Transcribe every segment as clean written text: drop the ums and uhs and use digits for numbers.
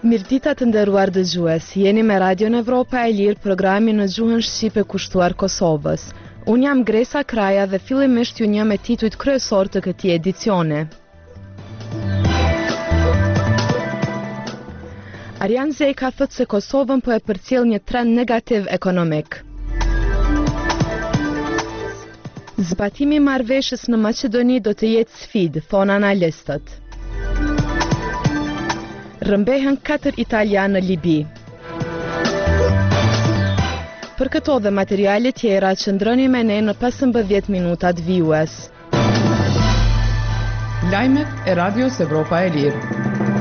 Mirëdita të nderuar dëgjues, jeni me Radion Evropa e Lirë, programi në gjuhën shqipe kushtuar Kosovës. Unë jam Gresa Kraja dhe fillimisht ju njeh me titujt kryesor të këtij edicioni. Arjan Zeka thot se Kosovën po e përcjell një trend negativ ekonomik. Zbatimi i marrëveshjes në Maqedoni do të jetë sfidë, thonë analistët. Rëmbehen 4 italianë në Libi. Për këto dhe materiale tjera, qëndroni me ne në 15 minutat vijues. Lajmet e Radios Evropa e Lirë.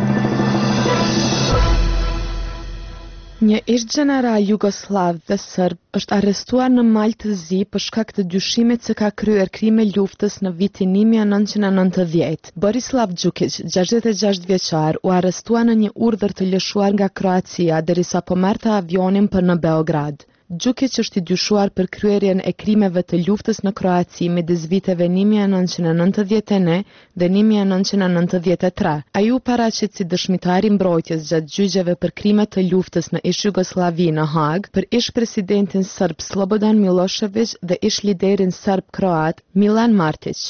Një ish general jugoslav dhe serb është arrestuar në Malë të Zi për shkak të dyshimit se ka kryer krime luftës në vitin 1990. Borislav Đukić, 66 vjeçar, u arrestua në një urdhër të lëshuar nga Kroacia derisa po merrte avionin për në Beograd. Đukić është i dyshuar për kryerjen e krimeve të luftës në Kroaci midis viteve 1991 dhe 1993. Ai u paraqit si dëshmitar i mbrojtjes gjatë gjyqjeve për krime të luftës në ish Jugosllavi në Hag për ish presidentin serb Slobodan Milošević dhe ish liderin serb kroat Milan Martić.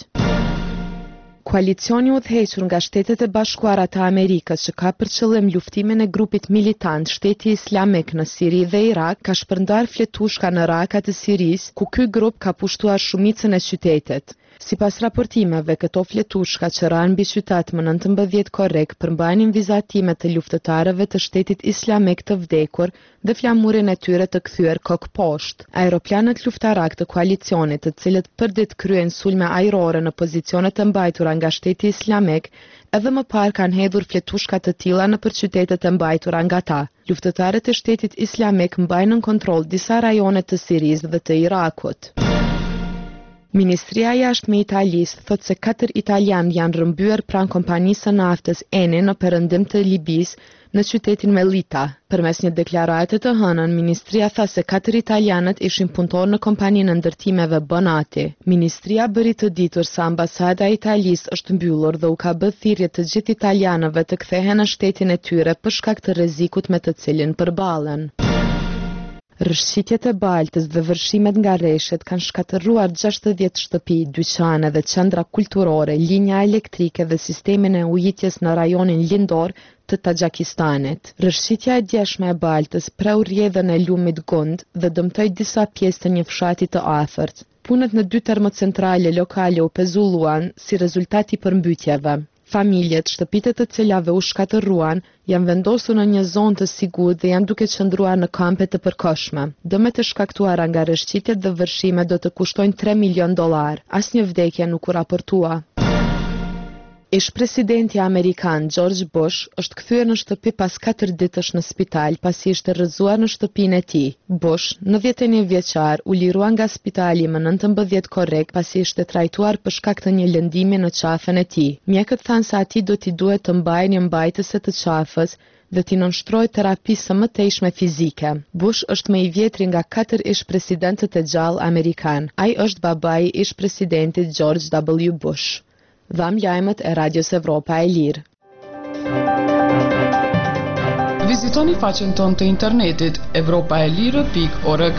Koalicioni udhëhequr nga Shtetet e Bashkuara të Amerikës që ka për qëllim luftimin e grupit militant Shteti Islamik në Siri dhe Irak ka shpërndar fletushka në rakat e Sirisë, ku ky grup ka pushtuar shumicën e qytetit. Sipas raportimeve, këto fletushka që ranë mbi qytet më 19 korrik përmbajnin vizatime të luftëtarëve të Shtetit Islamik të vdekur dhe flamurin e tyre të kthyer kokë poshtë. Aeroplanet luftarak të koalicionit, të cilët përdit kryen sulme ajrore në pozicionet e mbajtura nga Shteti Islamik, edhe më parë kanë hedhur fletushka të tilla nëpër qytetet e mbajtura nga ta. Luftëtarët e Shtetit Islamik mbajnë në kontroll disa rajone të Sirisë dhe të Irakut. Ministria e Jashtme e Italisë thot se 4 italianë janë rrëmbyer pranë kompanisë së naftës Eni në perëndim të Libisë në qytetin Mellita. Përmes një deklarate të hënën, ministria tha se 4 italianët ishin punëtorë në kompaninë e ndërtimeve Bonati. Ministria bëri të ditur se ambasada e Italisë është mbyllur dhe u ka bërë thirrje të gjithë italianëve të kthehen në shtetin e tyre për shkak të rrezikut me të cilin përballen. Rrshqitjet e Baltës dhe vërshimet nga rreshet kanë shkatërruar 60 shtëpi, dyqane dhe qendra kulturore, linja elektrike dhe sistemin e ujitjes në rajonin lindor të Taxhikistanit. Rrshqitja e djeshme e Baltës preu rrjedhën e lumit Gund dhe dëmtoi disa pjesë të një fshati të afërt. Punët në 2 termocentrale lokale u pezulluan si rezultat i përmbytjeve. Familjet, shtëpitë të cilave u shkatërruan, janë vendosur në një zonë të sigurt dhe janë duke qëndruar në kampe të përkohshme. Dëmet e shkaktuara nga rrshqitjet dhe vërshimet do të kushtojnë $3 milion. Asnjë vdekje nuk u raportua. Ish presidenti Amerikan George Bush është kthyer në shtëpi pas 4 ditësh në spital pasi ishte rrëzuar në shtëpinë e tij. Bush, 91 vjeçar, u lirua nga spitali më 19 korrik pasi ishte trajtuar për shkak të një lëndimi në qafën e tij. Mjekët thanë se atij do t'i duhet të mbajë një mbajtëse të qafës dhe t'i nënshtrojë terapi së mëtejshme fizike. Bush është më i vjetri nga 4 ish presidentët e gjallë amerikan. Ai është babai i ish presidentit George W. Bush. Dham lajmet e Radios Evropa e Lirë. Vizitoni faqen tonë të internetit evropaelire.org.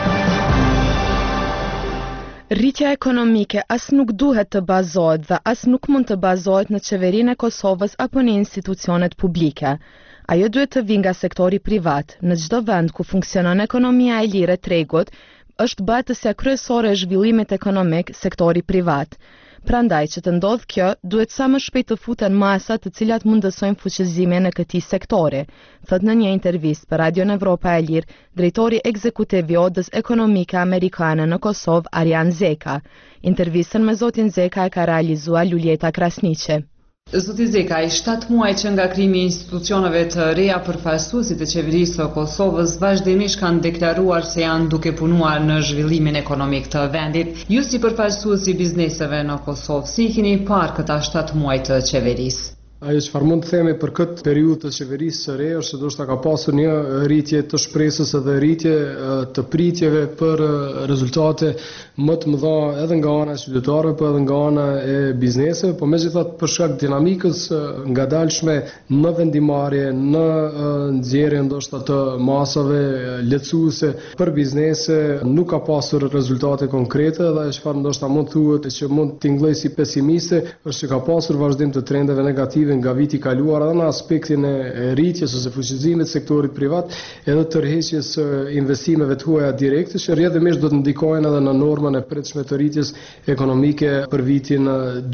Rritja ekonomike as nuk duhet të bazohet dhe as nuk mund të bazohet në qeverinë e Kosovës apo në institucionet publike. Ajo duhet të vijë nga sektori privat. Në çdo vend ku funksionon ekonomia e lirë e tregut, është batësja kryesore e zhvillimit ekonomik sektori privat. Prandaj që të ndodhë kjo, duhet sa më shpejt të futen masa të cilat mundësojnë fuqizimin e këtij sektori, thot në një intervistë për Radion Evropa e Lirë, drejtori ekzekutiv i Odës Ekonomike Amerikane në Kosovë, Arjan Zeka. Intervistën me zotin Zeka e ka realizuar Luljeta Krasniqi. Zoti Zeka, i 7 muaj që nga krimi i institucioneve të reja përfaqësuesit e qeverisë së Kosovës vazhdimisht kanë deklaruar se janë duke punuar në zhvillimin ekonomik të vendit. Ju si përfaqësues i bizneseve në Kosovë, si i keni parë këta 7 muaj të qeverisë? Ajo çfarë mund të themi për këtë periudhë të qeverisë së re është se ndoshta ka pasur një rritje të shpresës edhe rritje të pritjeve për rezultate më të mëdha edhe nga ana e qytetarëve, po edhe nga ana e bizneseve, po megjithatë për shkak dinamikës ngadalshme në vendimarrje, në nxjerrje ndoshta të masave lehtësuese për biznese, nuk ka pasur rezultate konkrete dhe çfarë ndoshta mund thuhet që mund tingëlloj si pesimiste është që ka pasur vazhdim të trendeve negative nga viti kaluar edhe në aspektin e rritjes ose fuqizimit sektorit privat edhe tërheqjes investimeve të huaja direkte që rrjedhimisht do të ndikojnë edhe në normën e pritshme të rritjes ekonomike për vitin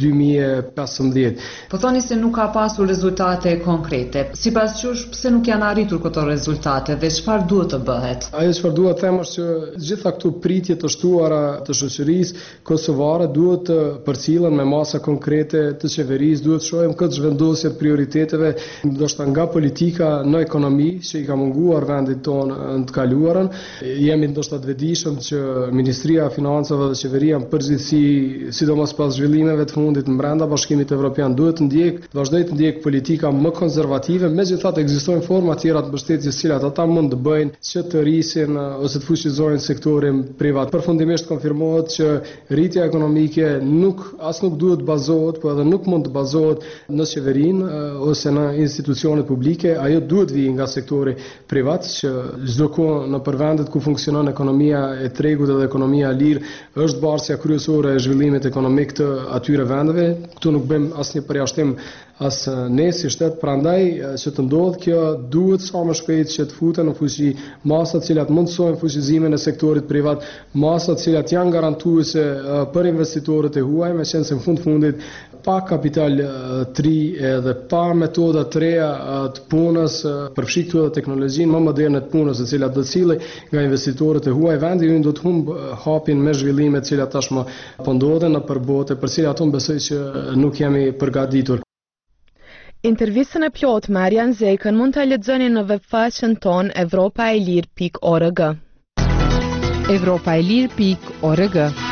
2015. Po thoni se nuk ka pasur rezultate konkrete. Sipas jush pse nuk janë arritur këto rezultate dhe çfarë duhet të bëhet? Ajo çfarë duhet të them është që gjitha këto pritje të shtuara të shoqërisë kosovare duhet të përcillen me masa konkrete të qeverisë, duhet të shohim këtë zhvendosje të prioriteteve, ndoshta nga politika në ekonomi që i ka munguar vendit tonë në të kaluarën. Jemi ndoshta të vetëdijshëm që Ministria e Financave dhe qeveria në përgjithësi, sidomos pas zhvillimeve të fundit brenda Bashkimit Evropian, duhet të vazhdojë të ndjek politika më konservative, megjithatë ekzistojnë forma tjera të mbështetjes që cilat ata mund të bëjnë që të rrisin ose të fuqizojnë sektorin privat. Përfundimisht konfirmohet që rritja ekonomike nuk duhet bazohet, po edhe nuk mund të bazohet në qeveri ose në institucionet publike, ajo duhet vi nga sektori privat që çdo kohë në vendet ku funksionon ekonomia e tregut dhe ekonomia lirë është barsja kryesore e zhvillimit ekonomik të atyre vendeve. Këtu nuk bëjmë asnjë përjashtim as ne si shtet, prandaj që të ndodh kjo duhet sa më shpejt që të futen në fuqi masat të cilat mundsojnë fuqizimin e sektorit privat, masat të cilat janë garantuese për investitorët e huaj, meqense në fundit pa kapital të ri edhe pa metoda të reja të punës, përfshi këtu edhe teknologjinë më moderne të punës, e cilat do të cilej nga investitorët e huaj, vendi ynë do të humb hapin me zhvillimet të cilat tashmë po ndodhen nëpër botë, për cilat unë besoj që nuk jemi përgatitur. Intervistën e plot me Arjan Zekën mund ta lexoni në webfaqen ton evropaelir.org. Evropaelir.org.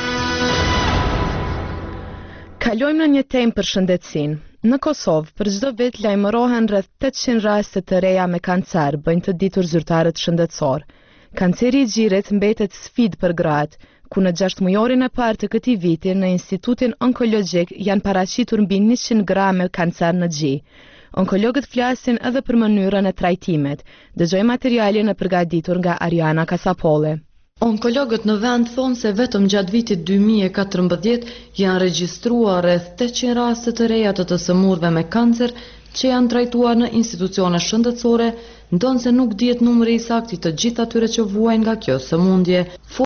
Kalojmë në një temë për shëndetësinë. Në Kosovë, për çdo vit lajmërohen rreth 800 raste të reja me kancer, bëjnë të ditur zyrtarët shëndetësor. Kanceri i gjirit mbetet sfidë për gratë, ku në 6 mujorin e parë të këtij viti në Institutin Onkologjik janë paraqitur mbi 100 grame kancer në gjë. Onkologët flasin edhe për mënyrën e trajtimit. Dëgjoj materialin e përgatitur nga Ariana Kasapolli. Onkologët në vend thonë se vetëm gjatë vitit 2014 janë regjistruar rreth 800 raste të reja të sëmurëve me kancer që janë trajtuar në institucione shëndetësore, ndonse nuk dihet numri i saktë të gjithë atyre që vuajnë nga kjo sëmundje.